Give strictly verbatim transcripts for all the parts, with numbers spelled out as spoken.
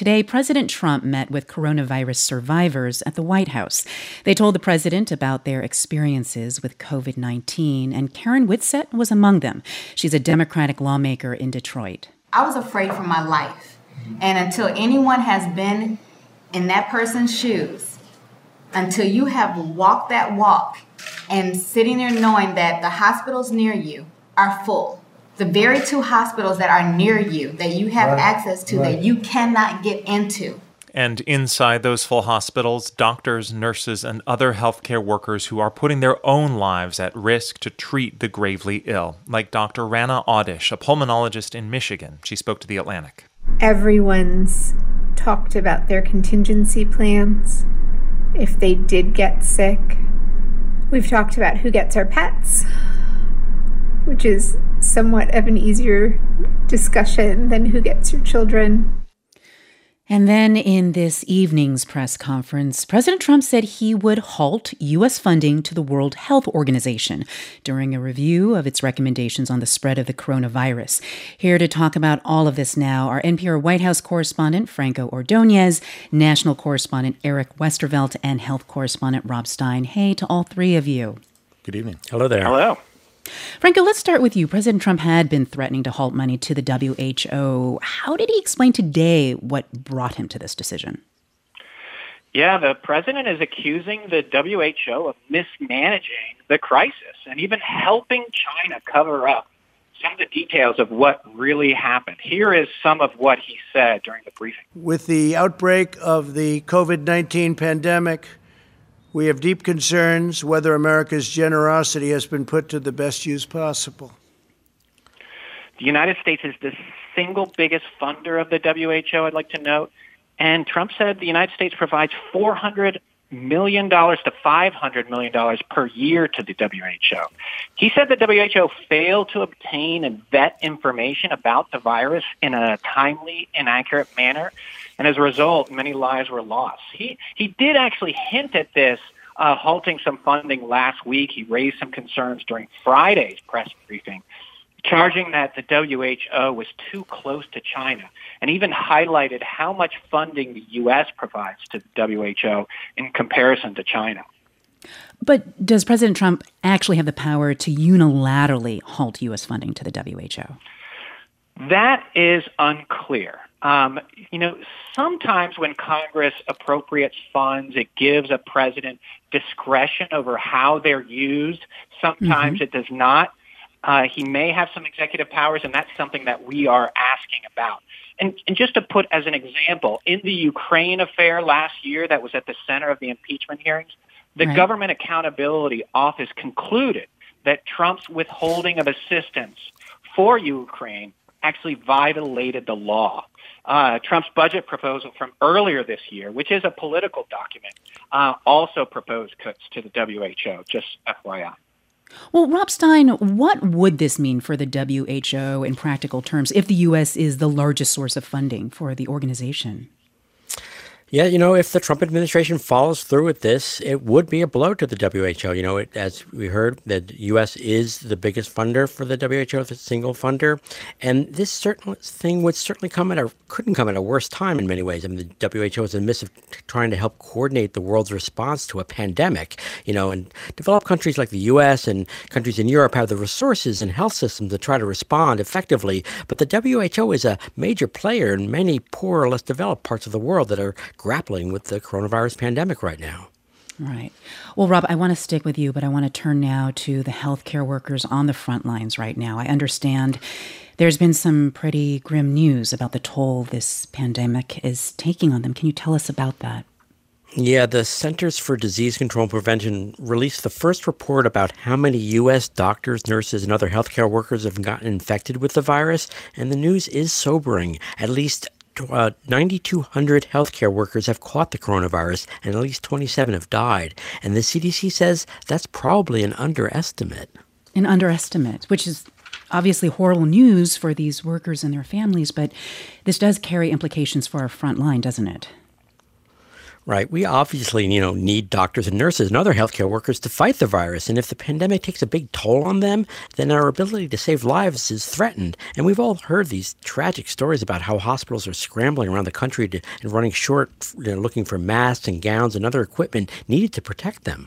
Today, President Trump met with coronavirus survivors at the White House. They told the president about their experiences with covid nineteen, and Karen Whitsett was among them. She's a Democratic lawmaker in Detroit. I was afraid for my life. And until anyone has been in that person's shoes, until you have walked that walk and sitting there knowing that the hospitals near you are full, the very two hospitals that are near you, that you have right. access to, right. that you cannot get into. And inside those full hospitals, doctors, nurses, and other healthcare workers who are putting their own lives at risk to treat the gravely ill, like Doctor Rana Awdish, a pulmonologist in Michigan. She spoke to The Atlantic. Everyone's talked about their contingency plans if they did get sick. We've talked about who gets our pets, which is somewhat of an easier discussion than who gets your children. And then in this evening's press conference, President Trump said he would halt U S funding to the World Health Organization during a review of its recommendations on the spread of the coronavirus. Here to talk about all of this now are N P R White House correspondent Franco Ordonez, national correspondent Eric Westervelt, and health correspondent Rob Stein. Hey to all three of you. Good evening. Hello there. Hello. Franco, let's start with you. President Trump had been threatening to halt money to the W H O. How did he explain today what brought him to this decision? Yeah, the president is accusing the W H O of mismanaging the crisis and even helping China cover up some of the details of what really happened. Here is some of what he said during the briefing. With the outbreak of the covid nineteen pandemic, we have deep concerns whether America's generosity has been put to the best use possible. The United States is the single biggest funder of the W H O, I'd like to note. And Trump said the United States provides four hundred million dollars to five hundred million dollars per year to the W H O. He said the W H O failed to obtain and vet information about the virus in a timely and accurate manner. And as a result, many lives were lost. He he did actually hint at this, uh, halting some funding last week. He raised some concerns during Friday's press briefing, charging that the W H O was too close to China, and even highlighted how much funding the U S provides to the W H O in comparison to China. But does President Trump actually have the power to unilaterally halt U S funding to the W H O? That is unclear. Um, you know, sometimes when Congress appropriates funds, it gives a president discretion over how they're used. Sometimes mm-hmm. it does not. Uh, he may have some executive powers, and that's something that we are asking about. And, and just to put as an example, in the Ukraine affair last year that was at the center of the impeachment hearings, the right. Government Accountability Office concluded that Trump's withholding of assistance for Ukraine actually violated the law. Uh, Trump's budget proposal from earlier this year, which is a political document, uh, also proposed cuts to the W H O, just F Y I. Well, Rob Stein, what would this mean for the W H O in practical terms if the U S is the largest source of funding for the organization? Yeah, you know, if the Trump administration follows through with this, it would be a blow to the W H O. You know, it, as we heard, the U S is the biggest funder for the W H O, the single funder. And this certain thing would certainly come at a, couldn't come at a worse time in many ways. I mean, the W H O is in the midst of trying to help coordinate the world's response to a pandemic, you know, and developed countries like the U S and countries in Europe have the resources and health systems to try to respond effectively. But the W H O is a major player in many poor or less developed parts of the world that are grappling with the coronavirus pandemic right now. Right. Well, Rob, I want to stick with you, but I want to turn now to the healthcare workers on the front lines right now. I understand there's been some pretty grim news about the toll this pandemic is taking on them. Can you tell us about that? Yeah, the Centers for Disease Control and Prevention released the first report about how many U S doctors, nurses, and other healthcare workers have gotten infected with the virus, and the news is sobering. At least Uh, nine thousand two hundred healthcare workers have caught the coronavirus, and at least twenty-seven have died. And the C D C says that's probably an underestimate. An underestimate, which is obviously horrible news for these workers and their families, but this does carry implications for our front line, doesn't it? Right. We obviously, you know, need doctors and nurses and other healthcare workers to fight the virus. And if the pandemic takes a big toll on them, then our ability to save lives is threatened. And we've all heard these tragic stories about how hospitals are scrambling around the country to, and running short, you know, looking for masks and gowns and other equipment needed to protect them.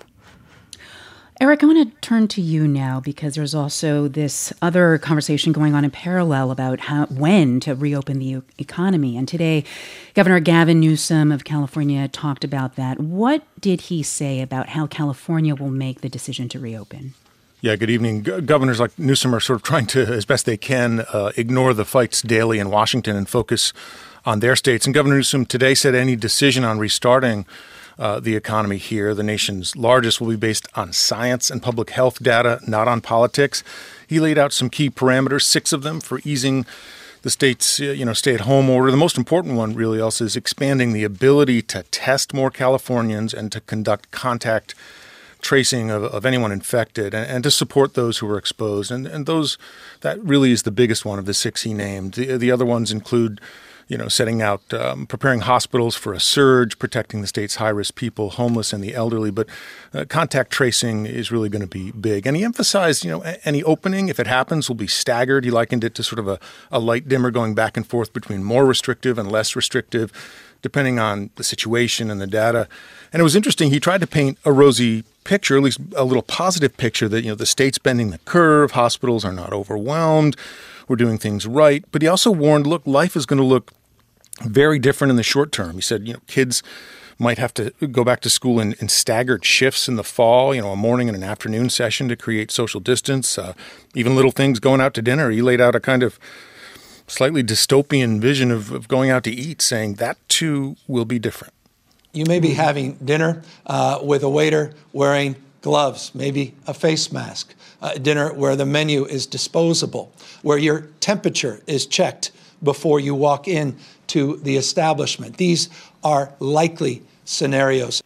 Eric, I want to turn to you now because there's also this other conversation going on in parallel about how when to reopen the economy. And today, Governor Gavin Newsom of California talked about that. What did he say about how California will make the decision to reopen? Yeah, good evening. G- governors like Newsom are sort of trying to, as best they can, uh, ignore the fights daily in Washington and focus on their states. And Governor Newsom today said any decision on restarting Uh, the economy here, the nation's largest, will be based on science and public health data, not on politics. He laid out some key parameters, six of them, for easing the state's uh, you know, stay-at-home order. The most important one, really, also, is expanding the ability to test more Californians and to conduct contact tracing of, of anyone infected and, and to support those who are exposed. And, and those, that really is the biggest one of the six he named. The, the other ones include you know, setting out, um, preparing hospitals for a surge, protecting the state's high-risk people, homeless and the elderly. But uh, contact tracing is really going to be big. And he emphasized, you know, any opening, if it happens, will be staggered. He likened it to sort of a, a light dimmer going back and forth between more restrictive and less restrictive, depending on the situation and the data. And it was interesting. He tried to paint a rosy picture, at least a little positive picture, that, you know, the state's bending the curve, hospitals are not overwhelmed, we're doing things right. But he also warned, look, life is going to look very different in the short term. He said, you know, kids might have to go back to school in, in staggered shifts in the fall, you know, a morning and an afternoon session to create social distance, uh, even little things going out to dinner. He laid out a kind of slightly dystopian vision of, of going out to eat, saying that too will be different. You may be having dinner uh, with a waiter wearing gloves, maybe a face mask, uh, dinner where the menu is disposable, where your temperature is checked before you walk in to the establishment. These are likely scenarios.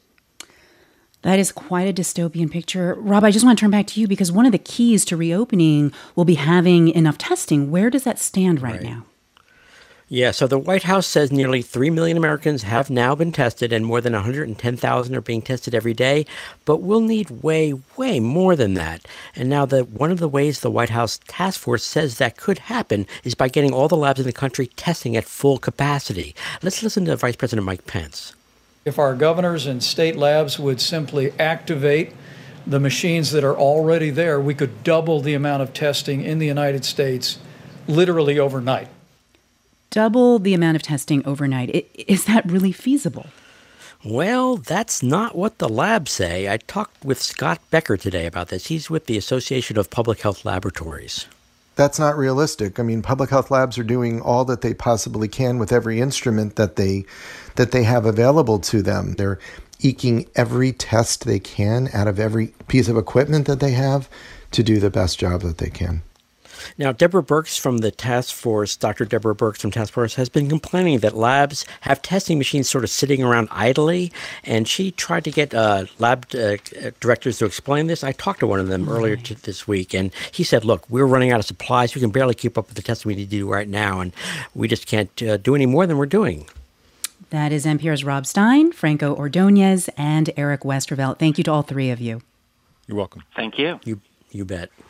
That is quite a dystopian picture. Rob, I just want to turn back to you because one of the keys to reopening will be having enough testing. Where does that stand right, right. now? Yeah, so the White House says nearly three million Americans have now been tested and more than one hundred ten thousand are being tested every day. But we'll need way, way more than that. And now the one of the ways the White House task force says that could happen is by getting all the labs in the country testing at full capacity. Let's listen to Vice President Mike Pence. If our governors and state labs would simply activate the machines that are already there, we could double the amount of testing in the United States literally overnight. Double the amount of testing overnight. Is that really feasible? Well, that's not what the labs say. I talked with Scott Becker today about this. He's with the Association of Public Health Laboratories. That's not realistic. I mean, public health labs are doing all that they possibly can with every instrument that they that they have available to them. They're eking every test they can out of every piece of equipment that they have to do the best job that they can. Now, Deborah Birx from the task force, Doctor Deborah Birx from task force, has been complaining that labs have testing machines sort of sitting around idly, and she tried to get uh, lab uh, directors to explain this. I talked to one of them right. earlier t- this week, and he said, look, we're running out of supplies. We can barely keep up with the testing we need to do right now, and we just can't uh, do any more than we're doing. That is N P R's Rob Stein, Franco Ordonez, and Eric Westervelt. Thank you to all three of you. You're welcome. Thank you. You, you bet.